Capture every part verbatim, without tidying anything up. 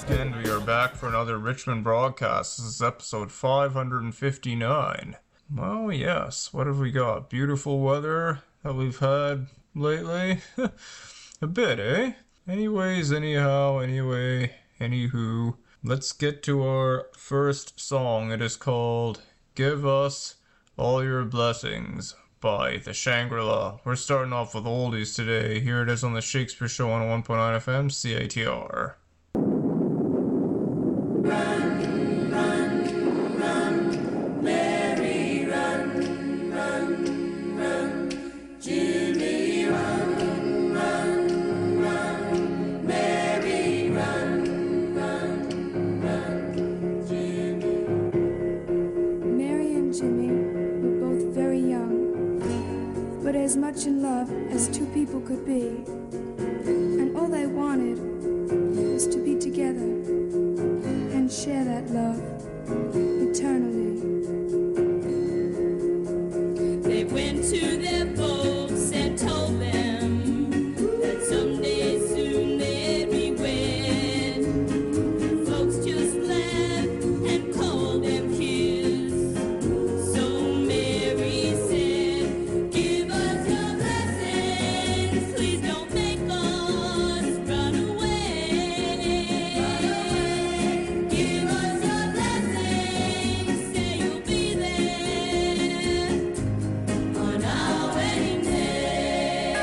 And we are back for another Richmond broadcast. This is episode five hundred fifty-nine. Oh yes, what have we got? Beautiful weather that we've had lately? A bit, eh? Anyways, anyhow, anyway, anywho, let's get to our first song. It is called Give Us All Your Blessings by the Shangri-La. We're starting off with oldies today. Here it is on the Shakespeare Show on one point nine F M, C I T R. Run, run, run, Mary, run, run, run, Jimmy, run, run, run, Mary, run, run, run, Jimmy. Mary and Jimmy were both very young, but as much in love as two people could be, and all they wanted was to be together and share that love eternally. They went to their folks and told them that someday soon they'd be wed. And folks just laughed and called them kids. So Mary said, give us your blessings, please don't make us run away. Run away. Give us your blessings, say you'll be there on our wedding day.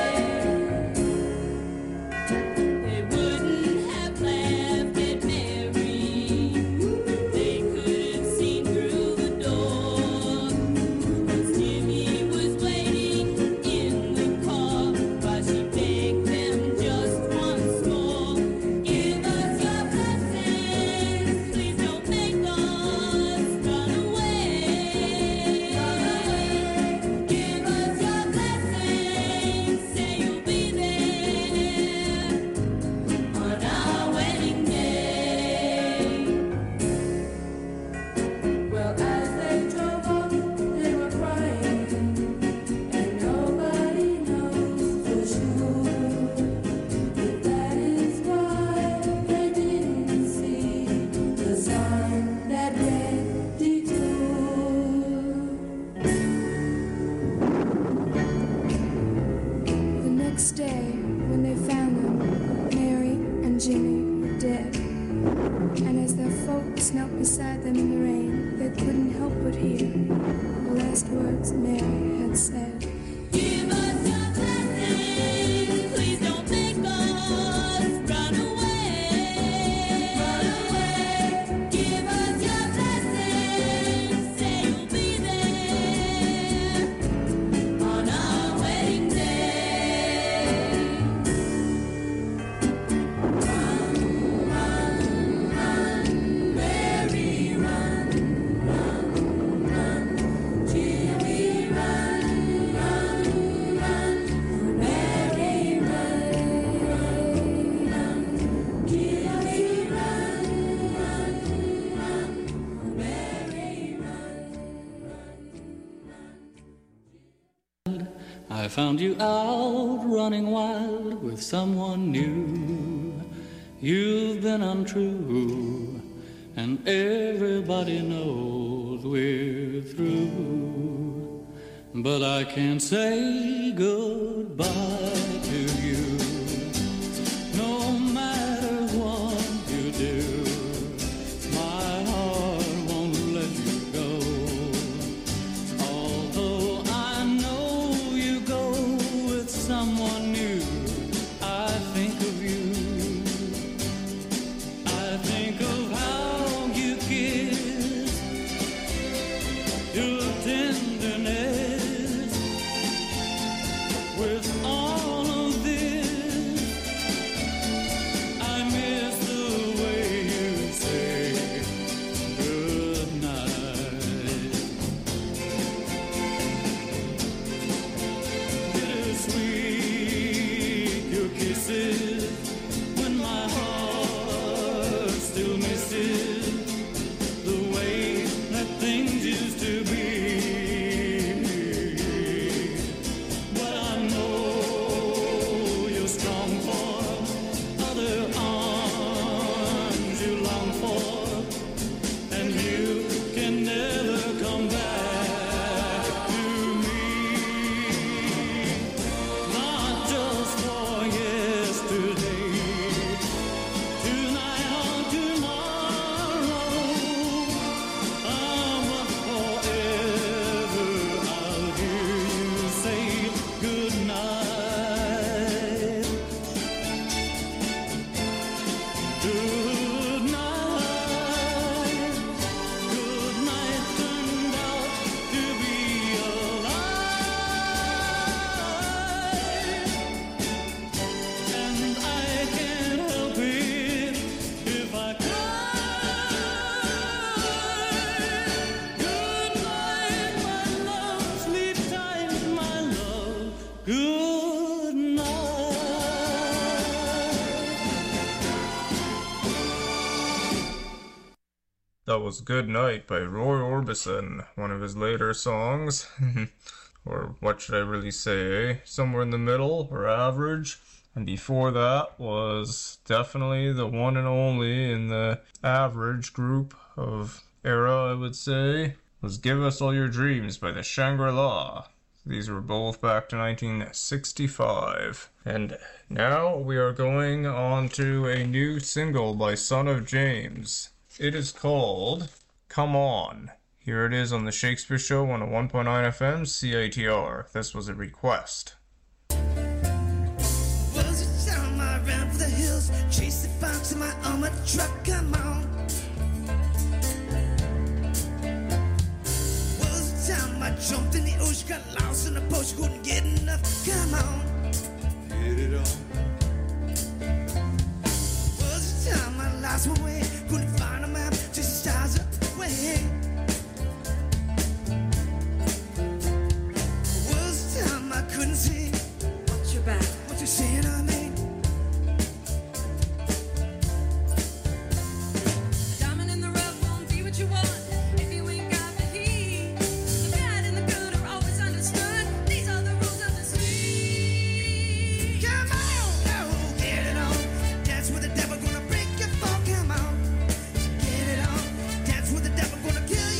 They wouldn't have laughed at Mary if they could have seen through the door. 'Cause Jimmy was waiting in the car while she begged them just once more. Give us your blessings, please don't make us run away. Give us your blessings, say you'll be there on our wedding day. Well, as they drove up, they were crying, and nobody knows for sure. But that is why they didn't see the sign that read detour. The next day, when they found them, Mary and Jimmy were dead. And as their folks knelt beside them in the rain, they couldn't help but hear the last words Mary had said. Give us your blessings, please don't make us run away. Run away. Give us your blessings, say you'll be there on our wedding day. Run, run, run, Mary, run, run, run, Jimmy, run, run, run, Mary, run, run, run, Jimmy, run, run, run, Mary, run, run. I found you out running wild with someone new. You've been untrue, and everybody knows we're through. But I can't say goodbye to you, no matter what you do. My heart won't let you go. Although I know you go with someone new, I think of you. I think of how you kiss, your tenderness. With all of this, I miss the way you say goodnight. Bittersweet, your kisses, when my heart still misses the way that things used to be. But I know you're strong for other arms you that was Good Night by Roy Orbison, one of his later songs. Or what should I really say? Somewhere in the middle, or average. And before that was definitely the one and only in the average group of era, I would say, was Give Us All Your Dreams by the Shangri-La. These were both back to nineteen sixty-five. And now we are going on to a new single by Son of James. It is called Come On. Here it is on the Shakespeare Show on a one point nine F M C A T R. This was a request. Was it time I ran for the hills, chased the fox in my armored truck? Come on. Was it time I jumped in the ocean, got lost in the potion, couldn't get enough? Come on. Get it on. Was it time I lost my way, couldn't find a map, just the stars up the way? Was it time I couldn't see? Watch your back. What you saying on me? Diamond in the rough won't be what you want if you ain't got the heat. The bad and the good are always understood. These are the rules of the street. Come on, now get it on. Dance with the devil, gonna break your fall. Come on, get it on. Dance with the devil, gonna kill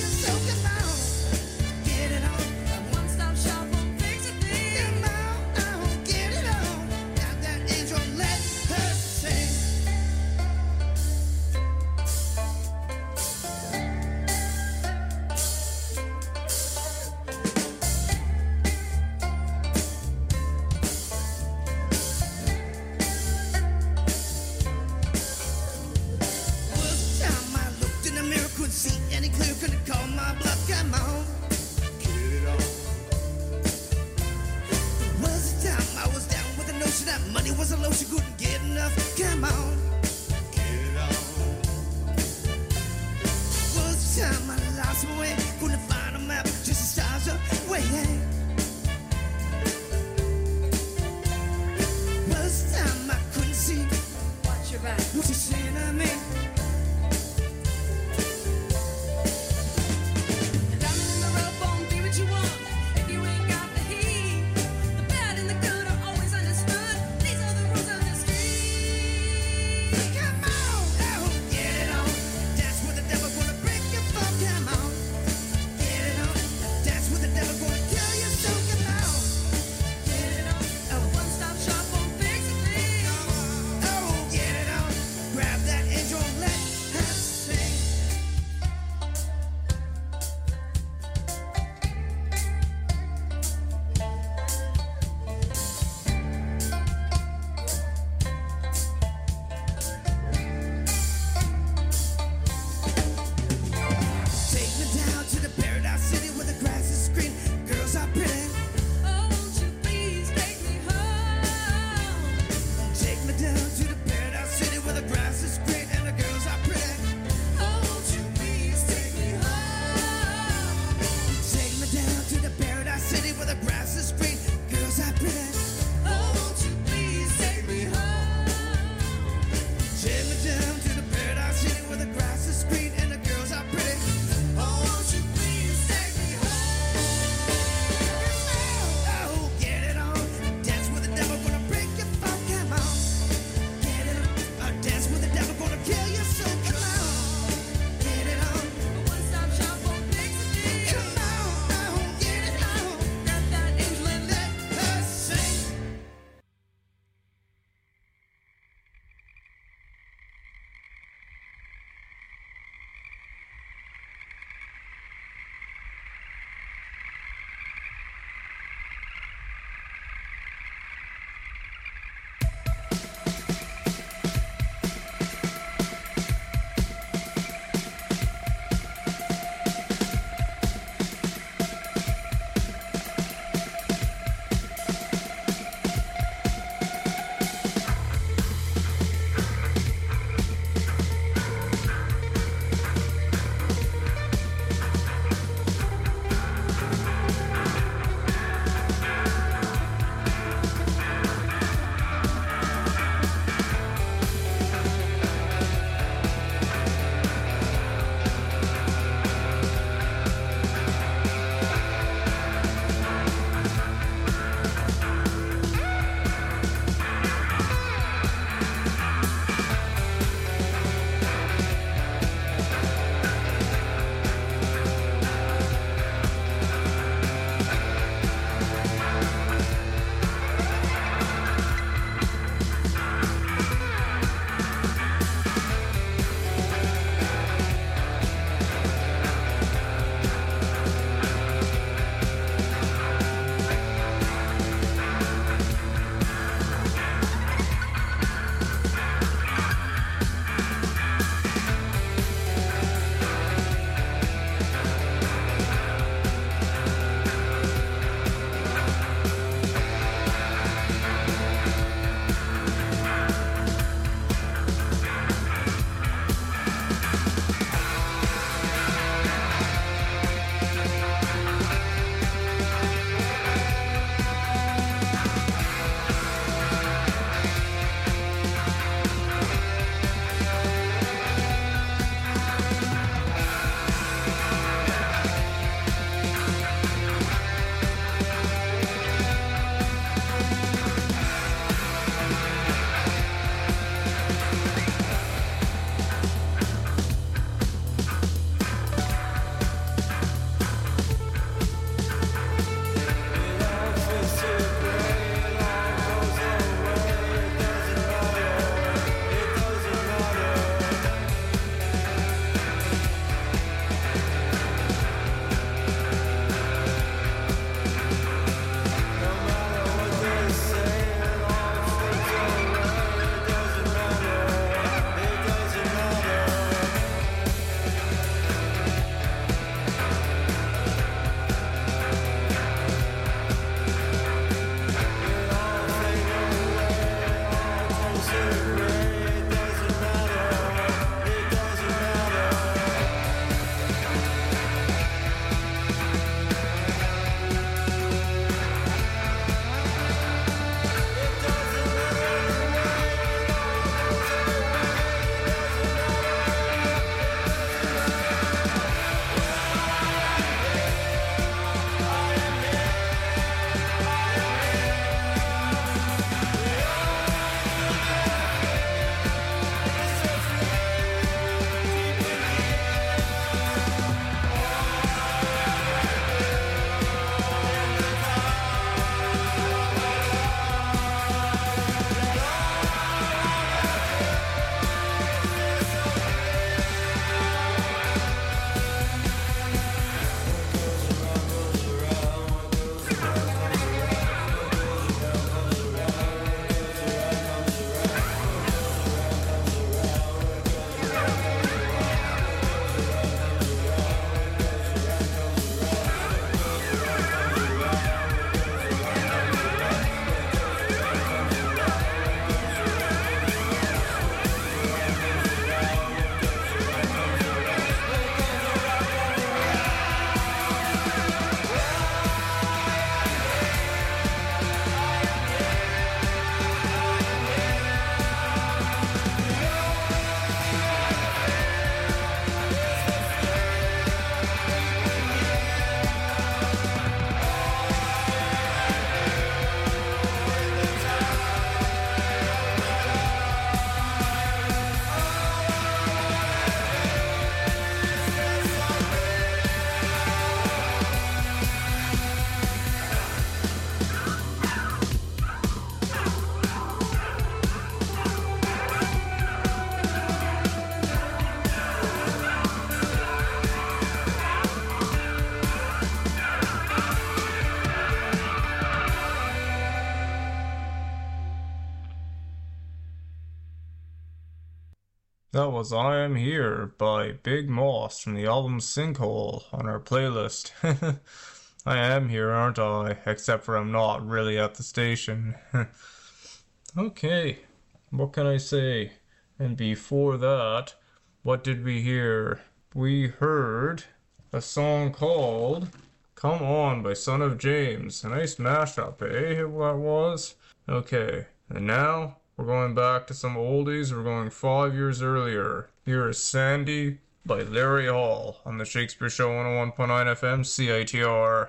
was I Am Here by Big Moss from the album Sinkhole on our playlist. I am here, aren't I? Except for I'm not really at the station. Okay, what can I say? And before that, what did we hear? We heard a song called Come On by Son of James. A nice mashup, eh? What was? Okay, and now we're going back to some oldies. We're going five years earlier. Here is Sandy by Larry Hall on the Shakespeare Show one oh one point nine F M C I T R.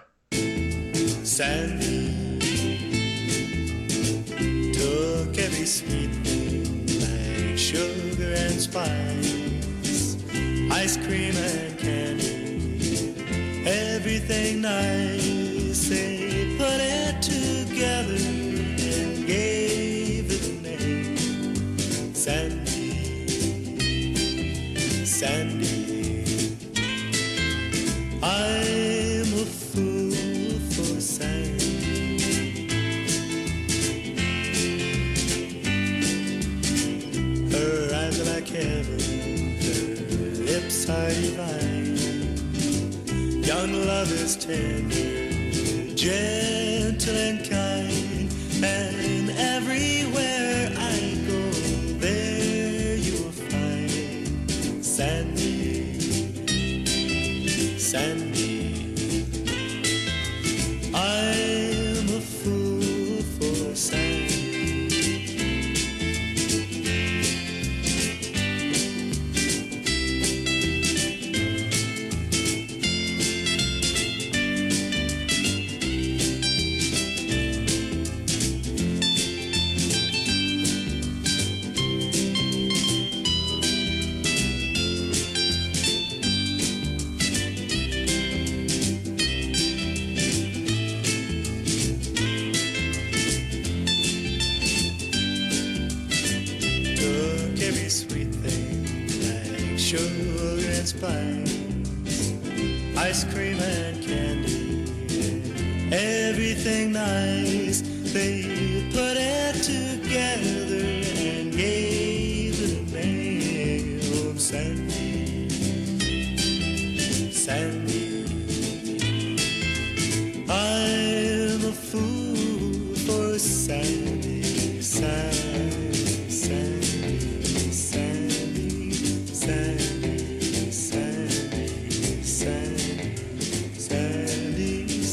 Sandy took every sweet thing like sugar and spice, ice cream and candy, everything nice. They put it together and gave it a name. Sandy, Sandy, I'm a fool for Sandy. Her eyes are like heaven, her lips are divine. Young love is tender, gentle and kind, and everywhere I go, there you will find Sandy, Sandy. I'm a fool for Sandy. Took every sweet thing like sugar and spice, ice cream and candy, everything nice. They put it together and gave it a name. Sandy, Sandy, I'm a fool for Sandy, Sandy, Sandy, Sandy, Sandy, Sandy, Sandy, Sandy,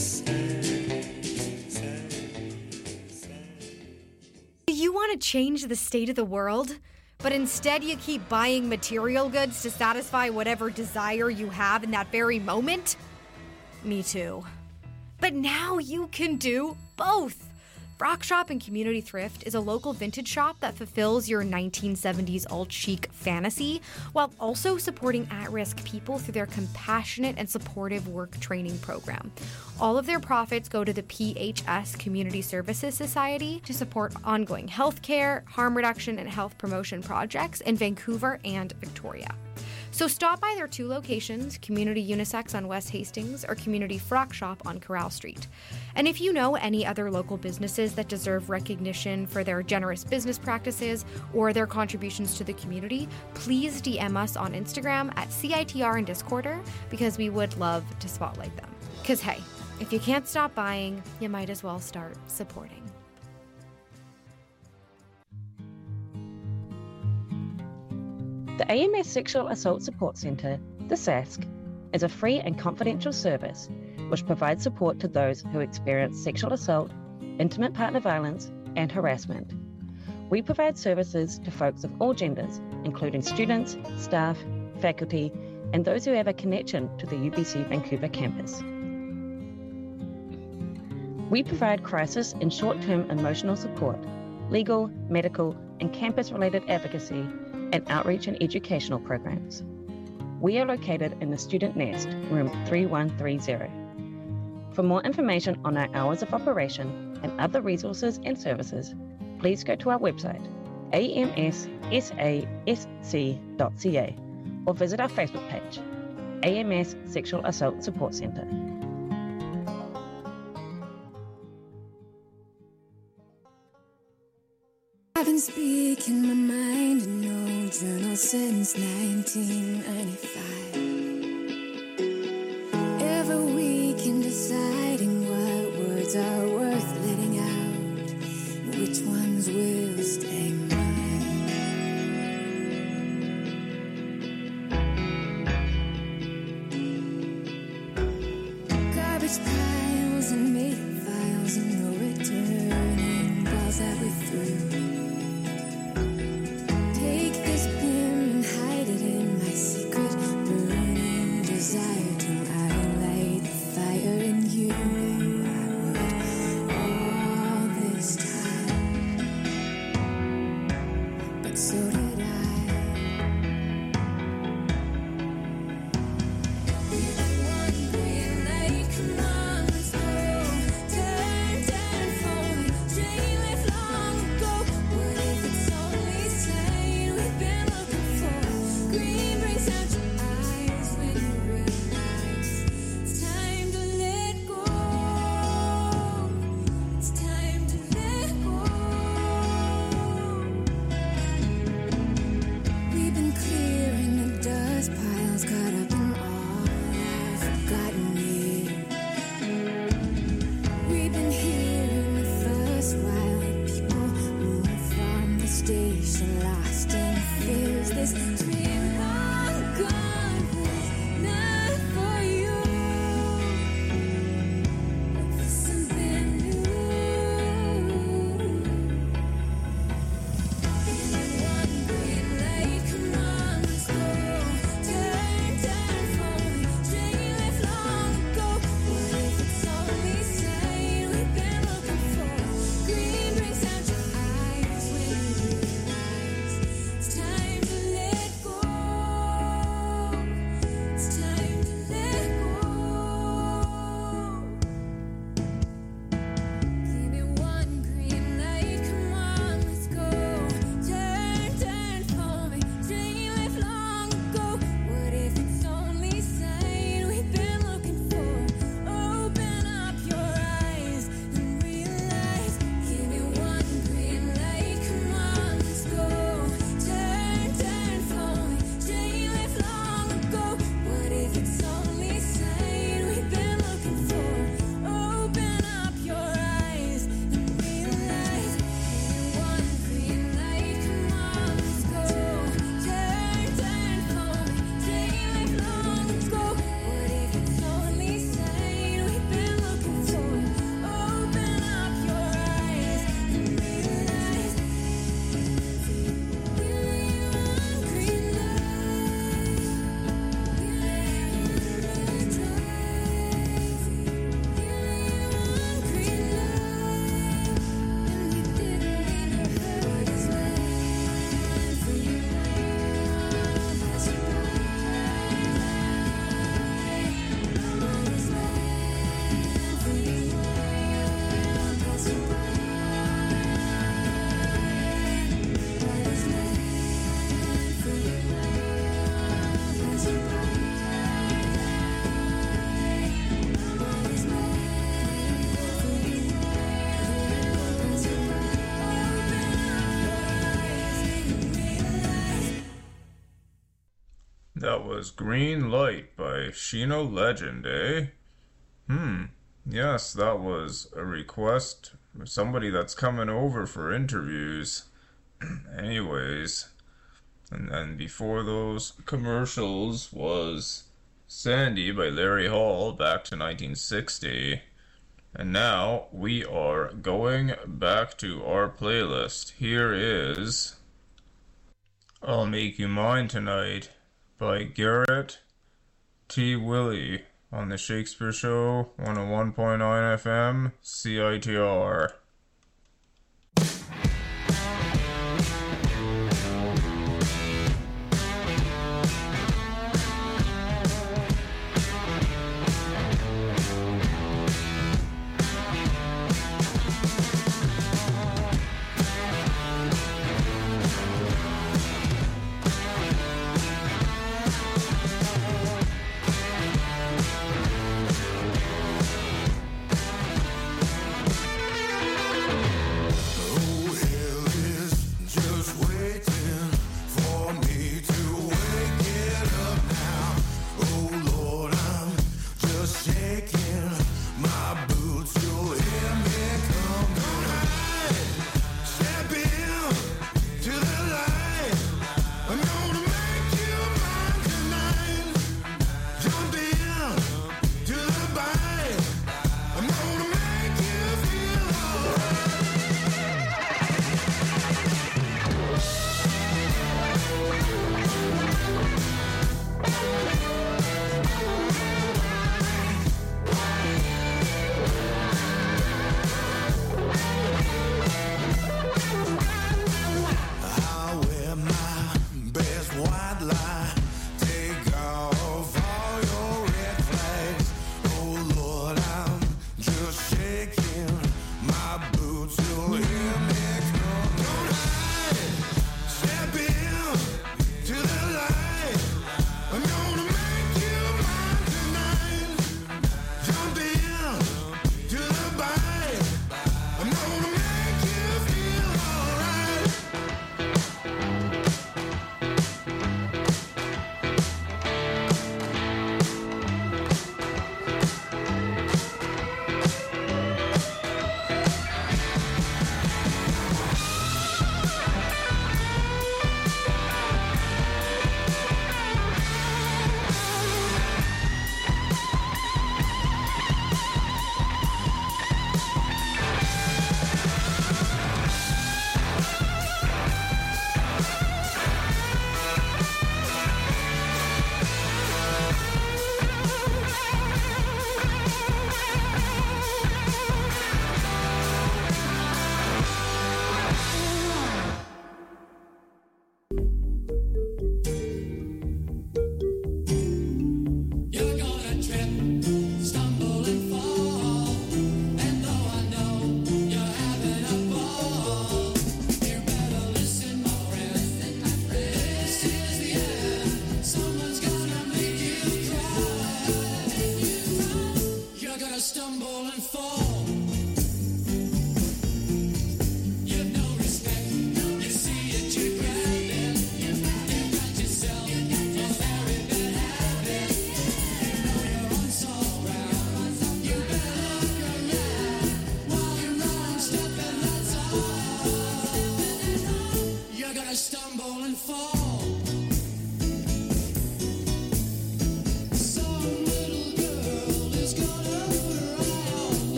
Sandy. Do you want to change the state of the world, but instead you keep buying material goods to satisfy whatever desire you have in that very moment? Me too. But now you can do both. Rock Shop and Community Thrift is a local vintage shop that fulfills your nineteen seventies alt-chic fantasy while also supporting at-risk people through their compassionate and supportive work training program. All of their profits go to the P H S Community Services Society to support ongoing healthcare, harm reduction, and health promotion projects in Vancouver and Victoria. So stop by their two locations, Community Unisex on West Hastings or Community Frock Shop on Corral Street. And if you know any other local businesses that deserve recognition for their generous business practices or their contributions to the community, please D M us on Instagram at C I T R and Discorder because we would love to spotlight them. Because hey, if you can't stop buying, you might as well start supporting. The A M S Sexual Assault Support Centre, the S A S C, is a free and confidential service which provides support to those who experience sexual assault, intimate partner violence, and harassment. We provide services to folks of all genders, including students, staff, faculty, and those who have a connection to the U B C Vancouver campus. We provide crisis and short-term emotional support, legal, medical, and campus-related advocacy, and outreach and educational programs. We are located in the Student Nest, room three one three zero. For more information on our hours of operation and other resources and services, please go to our website, a m s s a s c dot c a, or visit our Facebook page, A M S Sexual Assault Support Centre. I've been speaking my mind in no journal since nineteen ninety-five. Every week in deciding what words are worth letting out, which ones will stay mine. Garbage piles and made files and no returning balls that we threw. Take this pen and hide it in my secret burning desire till I light the fire in you. I would all this time, but so did I. One green light, come on, let's go. Turn, turn for me, train left long ago. What if it's only sign we've been looking for? Green brings out your eyes when you realize it's time to let go. It's time to let go. We've been clearing the dust piles, caught up in all our forgotten years. We've been hearing the first wild people move from the station, lost in fears. This dream long gone was not for you. It's something new. One green light, come on, let's go. Turn, turn for me, train left long ago. What if it's only sign we've been looking for? Green brings out your eyes when you realize it's time to let go. It's time to let go. Give me one green light, come on, let's go. Turn, turn for me, train left long ago. What if it's only sign we've been looking for? Open up your eyes and realize. Give me one green light, come on, let's go. Turn, turn for me, train left long ago. What if it's only sign we've been looking for? Open up your eyes and realize. One green light, come on, let's go. Turn, turn for me, train left long ago. What if it's only sign we've been looking for? Open up your eyes and realize. One green That was Green Light by Sheena Legend, eh? Hmm. Yes, that was a request for somebody that's coming over for interviews. Anyways, and then before those commercials was Sandy by Larry Hall, back to nineteen sixty. And now we are going back to our playlist. Here is I'll Make You Mine Tonight by Garrett T. Willie on the Shakespeare Show, one oh one point nine F M, C I T R. light.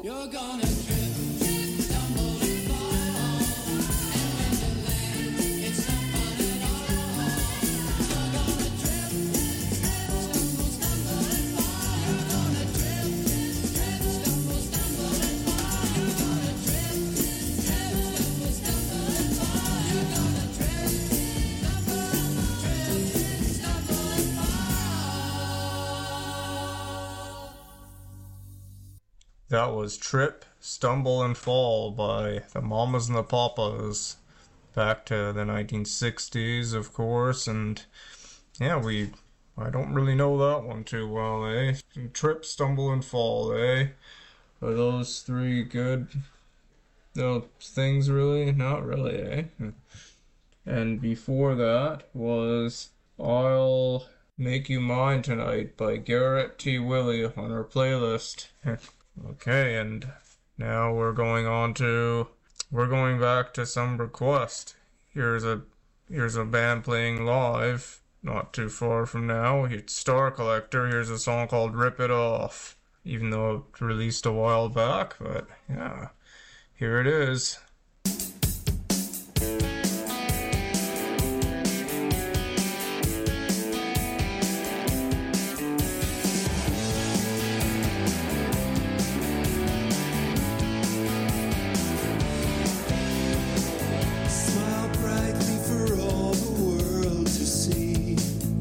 You're gonna trip, trip, stumble and fall. And when you land, it's no fun at all. You're gonna trip, trip, stumble, stumble and fall. You're gonna trip, trip, stumble, stumble and fall. You're gonna trip, trip, stumble, stumble and fall. You're gonna trip, stumble, trip, stumble and fall. That was Trip, Stumble, and Fall by the Mamas and the Papas. Back to the nineteen sixties, of course, and yeah, we... I don't really know that one too well, eh? Trip, Stumble, and Fall, eh? Are those three good no, things, really? Not really, eh? And before that was I'll Make You Mine Tonight by Garrett T. Willie on our playlist. Okay, and now we're going on to, we're going back to some request. Here's a, here's a band playing live, not too far from now. It's Star Collector. Here's a song called Rip It Off, even though it released a while back, but yeah, here it is. Smile brightly for all the world to see.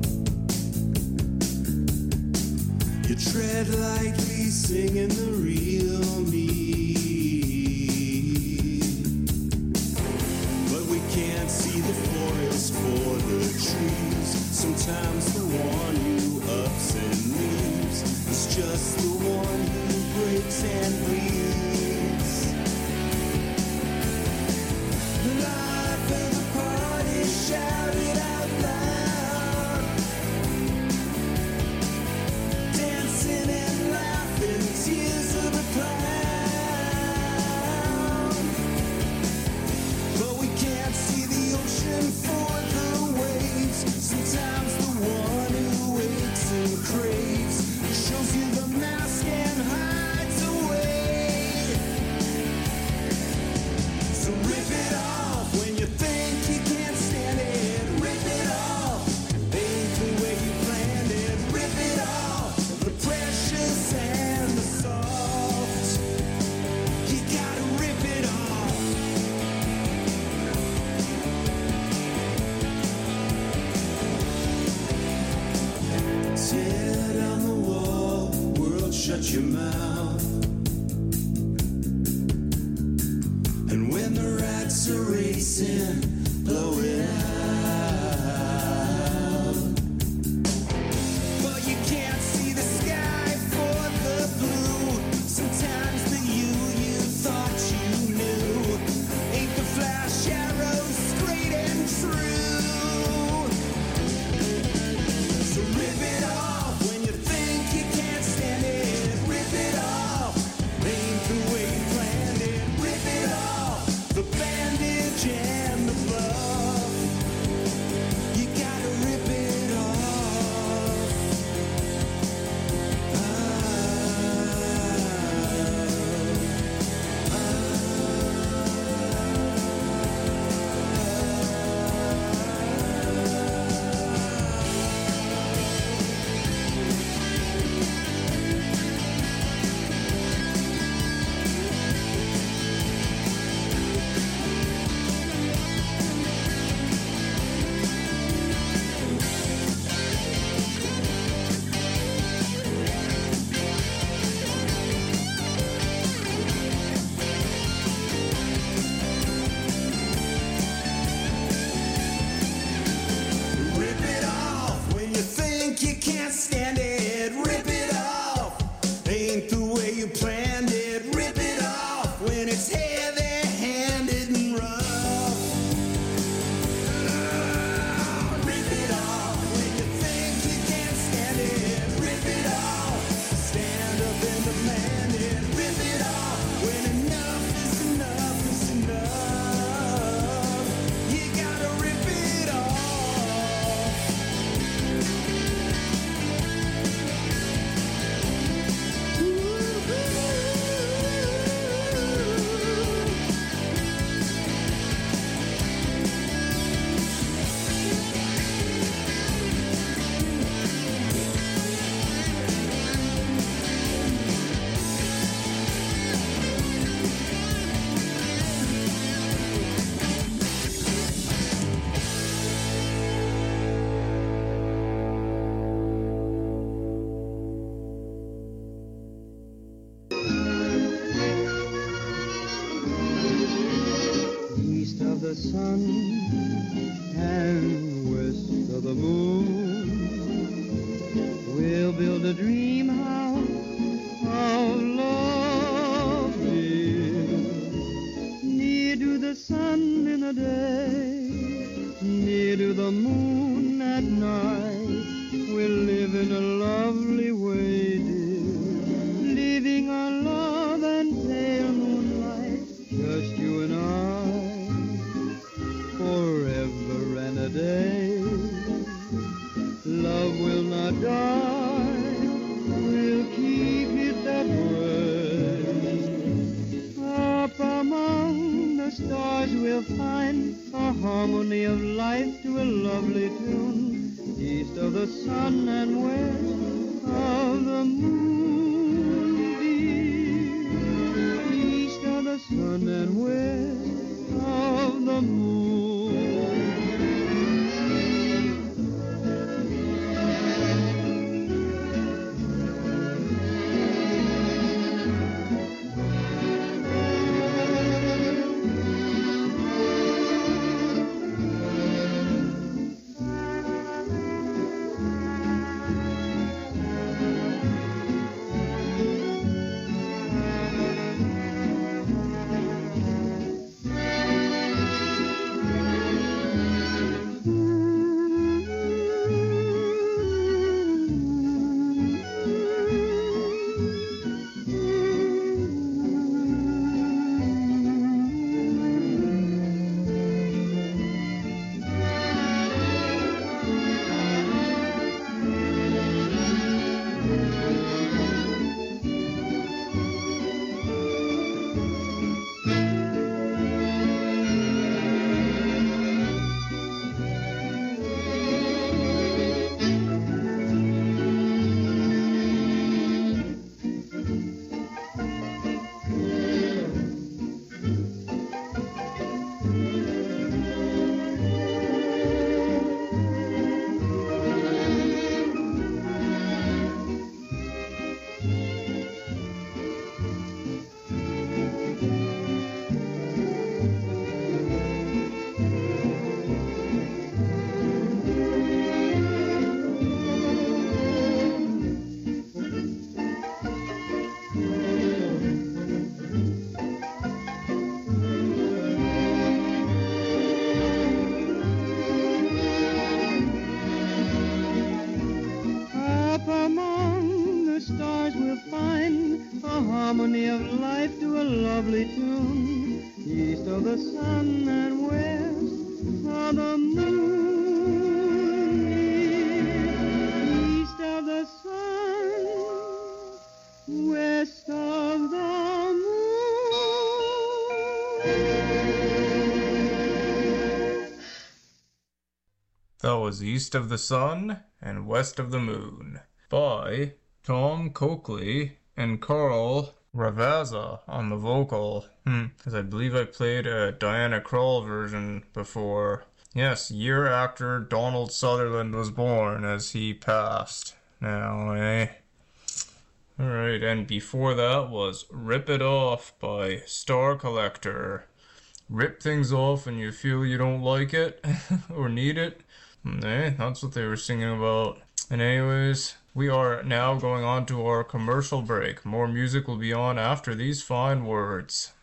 You tread lightly, singing the real me. But we can't see the forest for the trees. Sometimes the one who ups and leaves is just the one who breaks and bleeds. The life of the party shouted out loud, dancing and laughing, tears of a clown. But we can't see the ocean for the waves. Sometimes the one who waits and craves shows you the mask and hides away. So rip it off when you think you can't stand it. Rip it off, ain't the way you planned it. Rip it off, the precious and the soft. You gotta rip it off. Tear down the wall, world, shut your mouth. And when the rats are racing, blow it out. But you can't see the sky for the blue. Sometimes the you you thought you knew ain't the flash arrows straight and true. So rip it off when you think you can't stand it. Rip it off, ain't the way you planned it. Rip it off, the bandage and the the sun and west of the moon. We'll build a dream house of love, dear, near to the sun in the day, near to the moon at night. We'll live in a lovely way, dear, living on love and pale moonlight, just you and I, forever and a day. Love will not die, we'll keep it that way. Up among the stars we'll find a harmony of life to a lovely tune, east of the sun and west of the moon, dear, east of the sun and west of the moon. Harmony of life to a lovely tune, east of the sun and west of the moon, east of the sun, west of the moon. That was East of the Sun and West of the Moon by Tom Coakley and Carl Ravazza on the vocal. Hmm, because I believe I played a Diana Krall version before. Yes, year after Donald Sutherland was born, as he passed. Now, eh? Alright, and before that was Rip It Off by Star Collector. Rip things off when you feel you don't like it or need it. Eh, that's what they were singing about. And anyways, we are now going on to our commercial break. More music will be on after these fine words.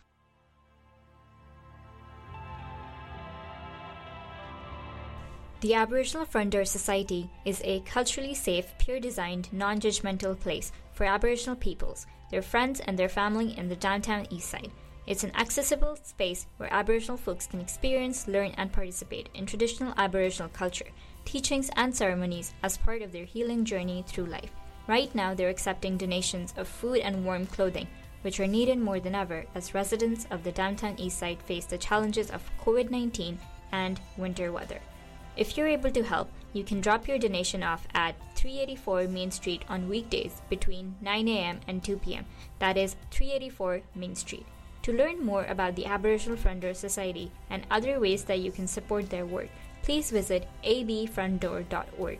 The Aboriginal Front Society is a culturally safe, peer-designed, non-judgmental place for Aboriginal peoples, their friends and their family in the downtown east side. It's an accessible space where Aboriginal folks can experience, learn and participate in traditional Aboriginal culture, teachings and ceremonies as part of their healing journey through life. Right now they're accepting donations of food and warm clothing, which are needed more than ever as residents of the downtown east side face the challenges of covid nineteen and winter weather. If you're able to help, you can drop your donation off at three eighty-four Main Street on weekdays between nine a.m. and two p.m. That is three eighty-four Main Street. To learn more about the Aboriginal Front Society and other ways that you can support their work, please visit a b front door dot org.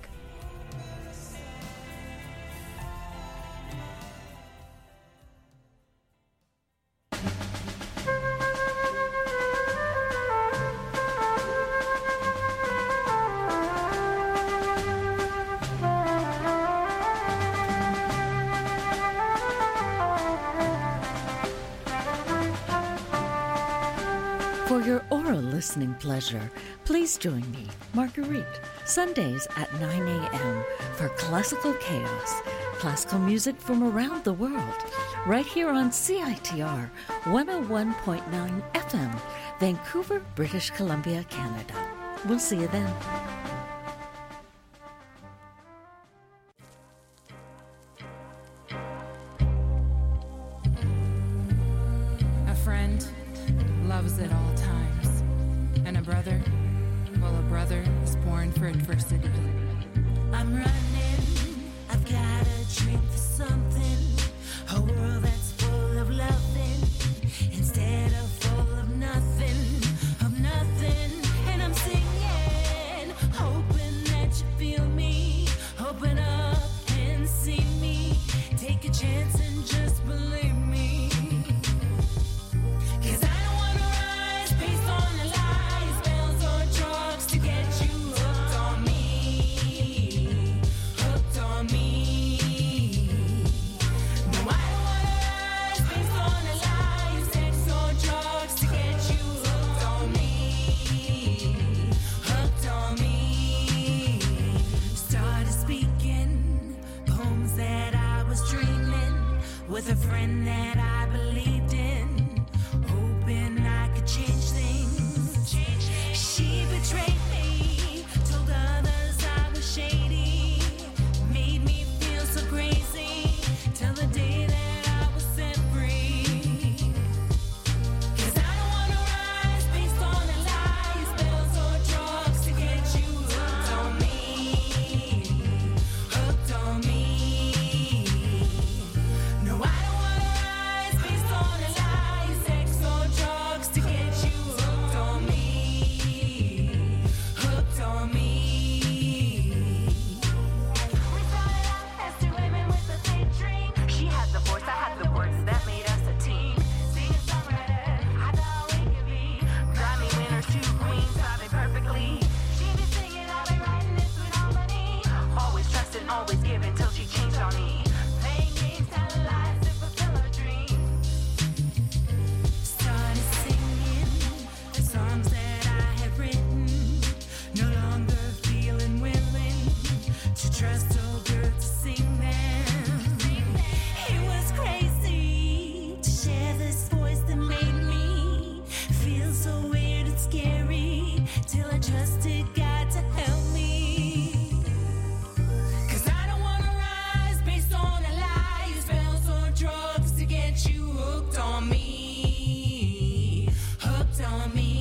For your oral listening pleasure, please join me, Marguerite, Sundays at nine a.m. for Classical Chaos, classical music from around the world, right here on C I T R one oh one point nine F M, Vancouver, British Columbia, Canada. We'll see you then. A friend loves at all times, and a brother, well, a brother is born for adversity. I'm running, I've got a dream for something, a world that's full of loving, instead of full of nothing, of nothing. And I'm singing, hoping that you feel me, open up and see me, take a chance and just believe me. 'Cause I don't wanna rise based on the lies, spells or drugs to get you hooked on me, hooked on me. No, I don't wanna rise based on the lies, sex or drugs to get you hooked on me, hooked on me. Started speaking poems that I was dreaming with a friend that I believed in, hoping I could change things. She betrayed me, told others I was shady, made me feel so crazy till the day that I was set free. 'Cause I don't wanna rise based on the lies, spells or drugs to get you hooked on me, hooked on me. No, I don't wanna rise based on the lies, sex or drugs to get you hooked on me, hooked on me. We started out as two women with a big dream. She had the voice, I had the words that made us a team. Singer songwriter, I thought we could be Grammy winners, two queens, vibing perfectly. She be singing, I've been writing this with harmony. Always trusting, always giving till she changed on me. Playing games, telling lies to fulfill her dream. Started singing the songs that I had written, no longer feeling willing to trust old girl to sing them. It was crazy to share this voice that made me feel so weird and scary, till I trusted God to help me. 'Cause I don't wanna rise based on a lie, spells or drugs to get you hooked on me, hooked on me.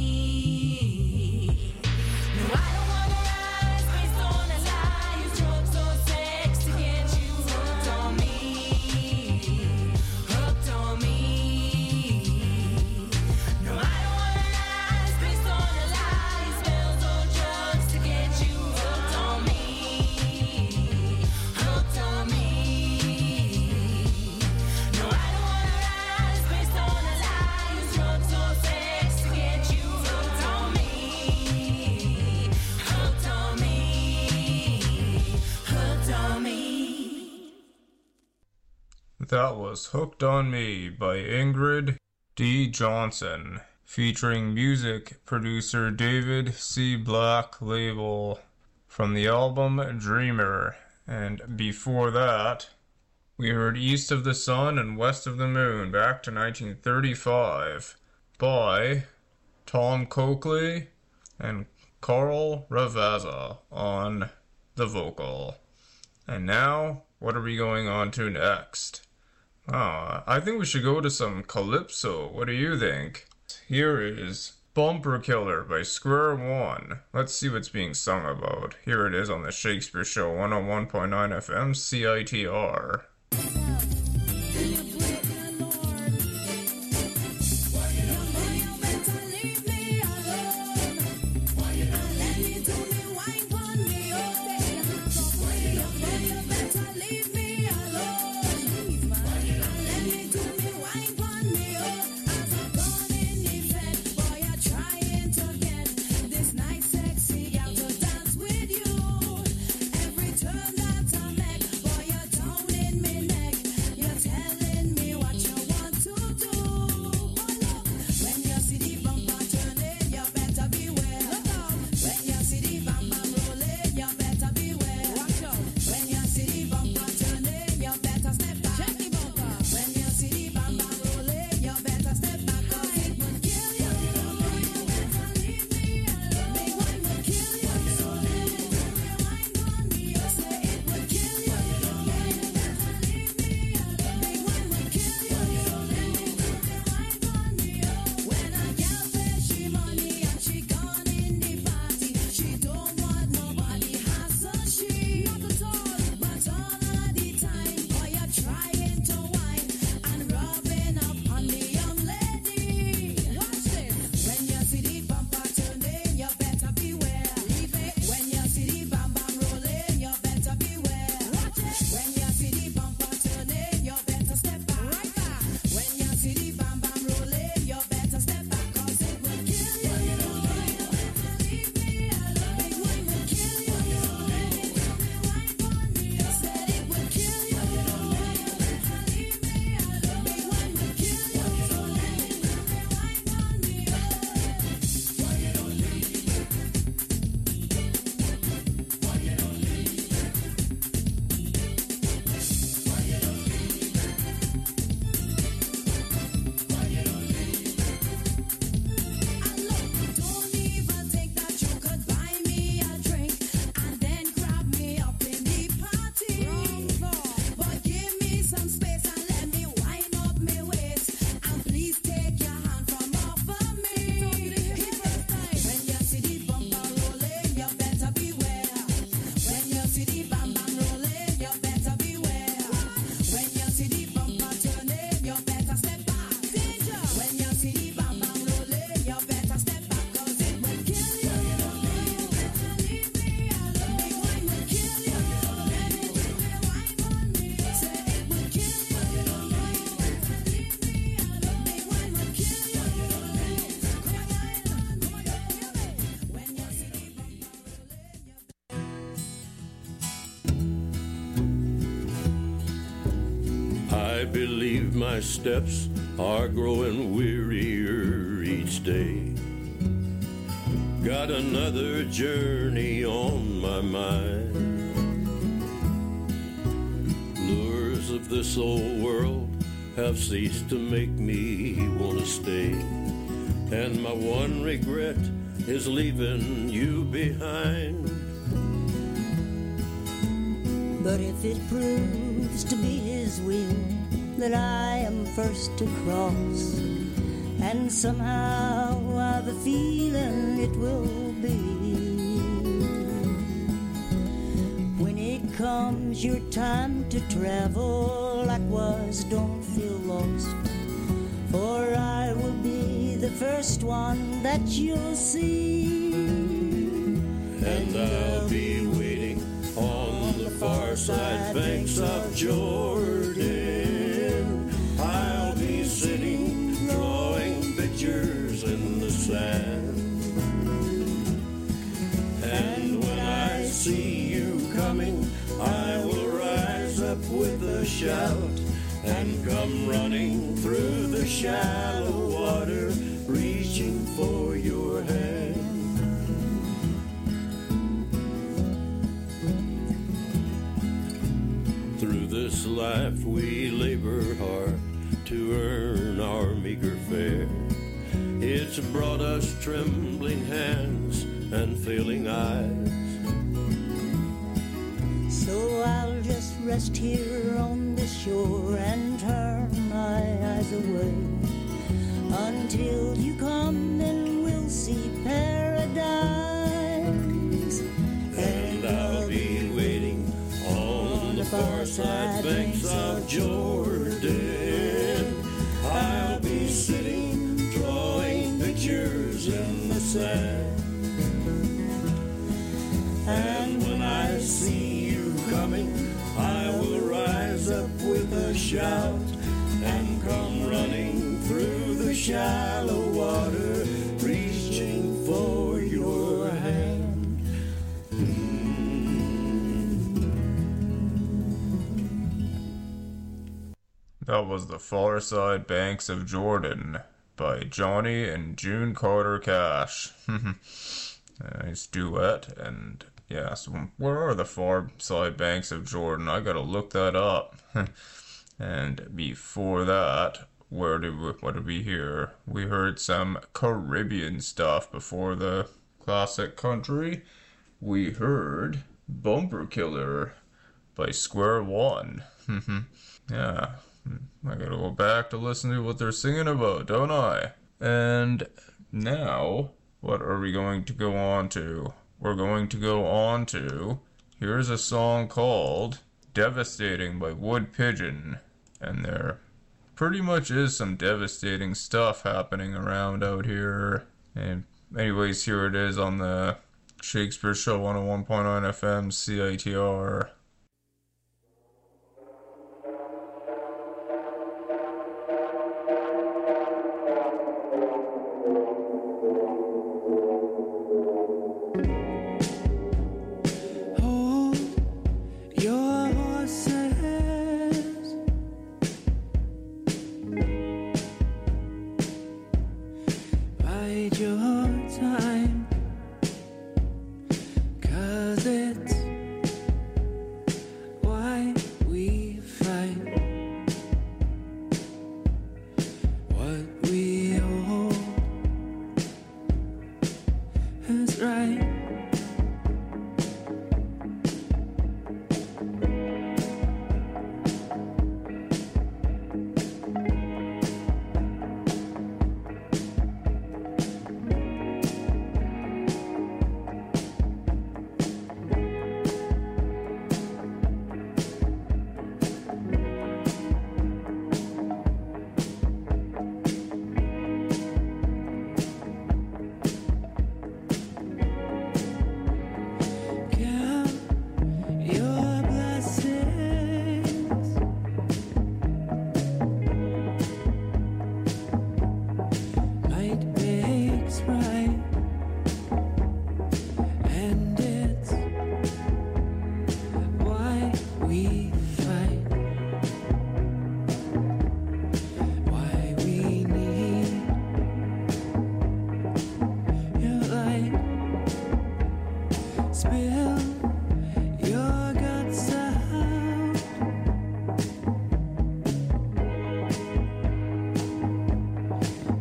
No, I don't wanna rise based on a lie, drugs or sex to get you hooked on me, hooked on me. No, I don't wanna rise based on a lie, spells or drugs to get you hooked on me, hooked on me. No, I don't wanna rise based on a lie, drugs or sex to get you hooked on me, hooked on me, hooked on me. That was Hooked on Me by Ingrid D. Johnson, featuring music producer David C. Black label from the album Dreamer. And before that, we heard East of the Sun and West of the Moon back to nineteen thirty-five by Tom Coakley and Carl Ravazza on the vocal. And now, what are we going on to next? Ah, I think we should go to some Calypso. What do you think? Here is Bumper Killer by Square One. Let's see what's being sung about. Here it is on the Shakespeare Show, one oh one point nine F M, C I T R. Every turn that I make, boy, you don't need me. believe my steps are growing wearier each day. Got another journey on my mind. Lures of this old world have ceased to make me want to stay. And my one regret is leaving you behind. But if it proves to be his will that I am first to cross, and somehow I've a feeling it will be, when it comes your time to travel, likewise don't feel lost, for I will be the first one that you'll see. And I'll be waiting on the far side banks of Jordan. I'll be sitting drawing pictures in the sand. And when I see you coming, I will rise up with a shout and come running through the shallow water, reaching for your hand. Through this life we labor hard to earn our meager fare. It's brought us trembling hands and failing eyes. So I'll just rest here on the shore and turn my eyes away until you come and we'll see paradise. And I'll be waiting on the far side banks of Jordan. I'll be sitting drawing pictures in the sand. And when I see you coming, I will rise up with a shout and come running through the shallow water, reaching for your hand. That was The Far Side Banks of Jordan by Johnny and June Carter Cash. Nice duet. And yeah, so where are the far side banks of Jordan? I gotta look that up. And before that, where did we, what did we hear? We heard some Caribbean stuff before the classic country. We heard Bumper Killer by Square One. Yeah, I gotta go back to listen to what they're singing about, don't I? And now, what are we going to go on to? We're going to go on to, here's a song called Devastating by Wood Pigeon. And there pretty much is some devastating stuff happening around out here. And anyways, here it is on the Shakespeare Show one oh one point nine F M C I T R. Your horses, bide your time, 'cause it's why we fight, what we hold is right.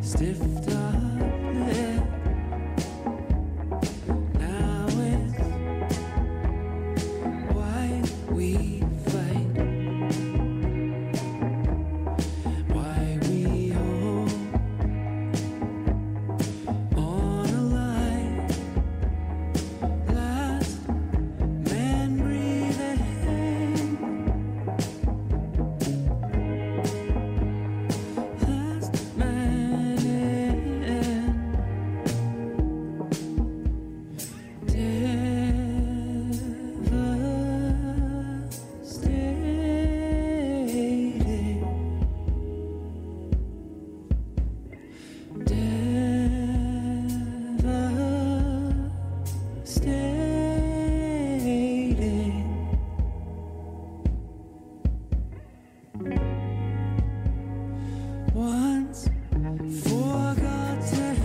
stiffed up lip. Now it's why we fight, why we hold on a line. Last man breathing, last man in, devastating, devastating. Once forgotten,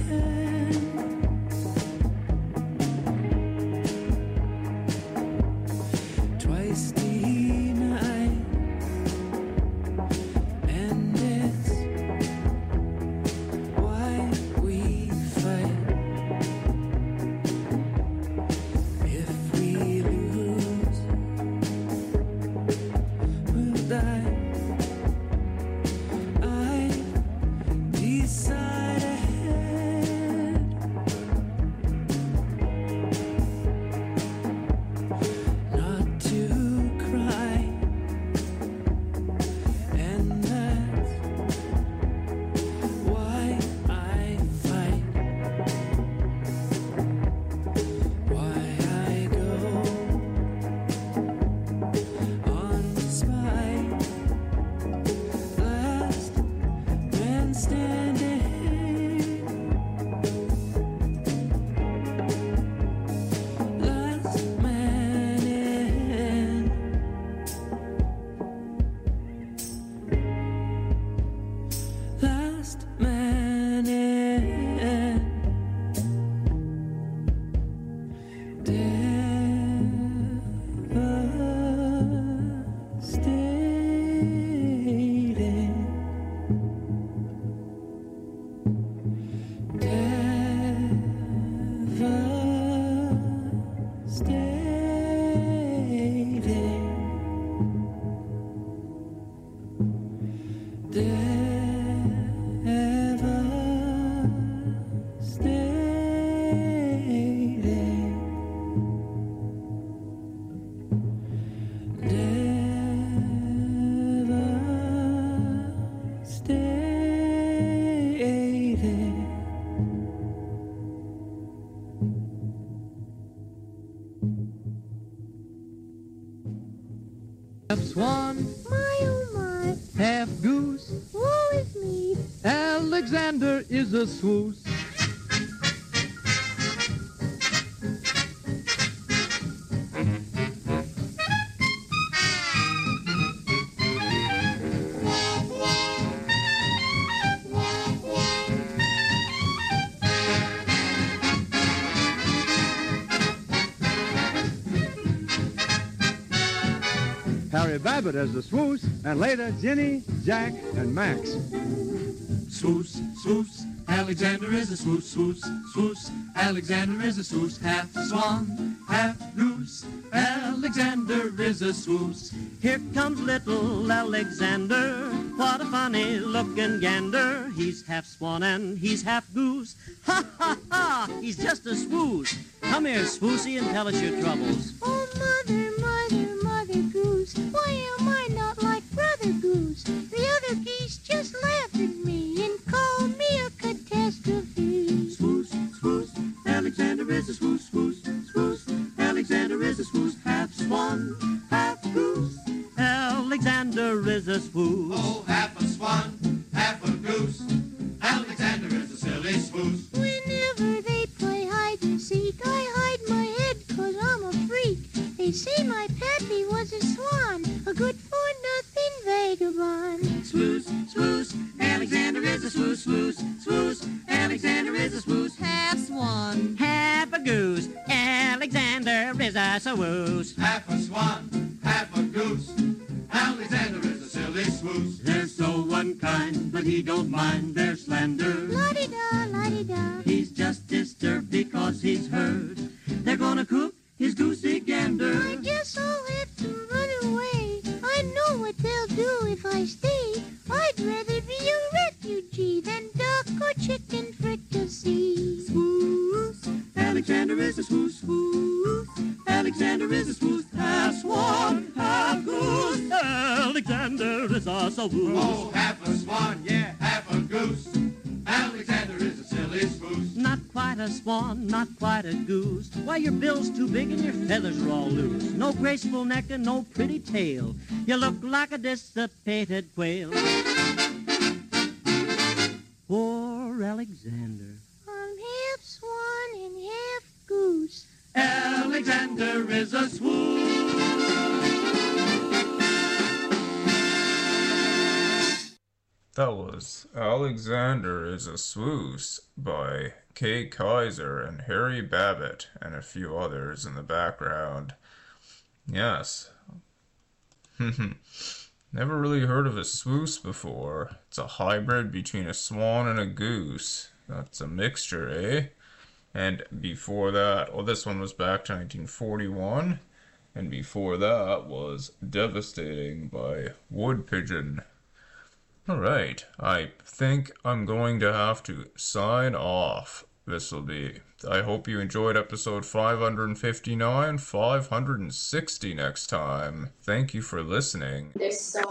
twice denied, and it's why we fight. If we lose, we'll die. I decided not to cry, and that's why I fight, why I go on despite. Last man standing, last man in, last man in, devastating, devastating, devastating, devastating. Half swan, My oh my, half goose. woe is me. Alexander is a swoose. Harry Babbitt as the swoose, and later Ginny, Jack, and Max. Swoos, swoos, Alexander is a swoos, swoos, swoos. Alexander is a swoos, half swan, half goose. Alexander is a swoos. Here comes little Alexander, what a funny looking gander. He's half swan and he's half goose. Ha ha ha, he's just a swoos. Come here, swoosy, and tell us your troubles. Oh, mother, mother, mother goose, why am I not like brother goose? The other geese just laughed at me and called me a catastrophe. Swoos, swoos, Alexander is a swoos, swoos, swoos. Alexander is a swoos, half swan, half goose. Alexander is a swoos. Oh, half a swan, half a goose. Alexander is a silly swoos. Whenever they play hide and seek, I hide my head 'cause I'm a freak. They say my pappy was a swan, a good-for-nothing vagabond. Swoos, swoos, Alexander is a swoos, swoos, swoos. Alexander is a swoos, Half swan, half a goose. Alexander is a swoos. half a swan, half a goose. Alexander is a silly swoos. They're so unkind, but he don't mind their slander. La-di-da, la-di-da. He's just disturbed because he's heard they're gonna cook his goosey gander. I guess I'll have to run away. I know what they'll do if I stay. I'd rather be a refugee than duck or chicken fricassee. Swoos, Alexander is a swoos, swoos. Alexander is a swoos, half swan, half goose. Alexander is a swoos. Oh, half a swan, yeah, half a goose. Alexander is a silly swoos. Not quite a swan, not quite a goose. Why, your bill's too big and your feathers are all loose. No graceful neck and no pretty tail. You look like a dissipated quail. Poor Alexander. I'm half swan and half goose. Alexander is a swoos. That was Alexander is a Swoos by Kay Kaiser and Harry Babbitt and a few others in the background. Yes. Never really heard of a swoos before. It's a hybrid between a swan and a goose. That's a mixture, eh? And before that, well, this one was back to nineteen forty-one. And before that was Devastating by Wood Pigeon. Alright, I think I'm going to have to sign off. This will be. I hope you enjoyed episode five hundred fifty-nine, five hundred sixty next time. Thank you for listening. There's so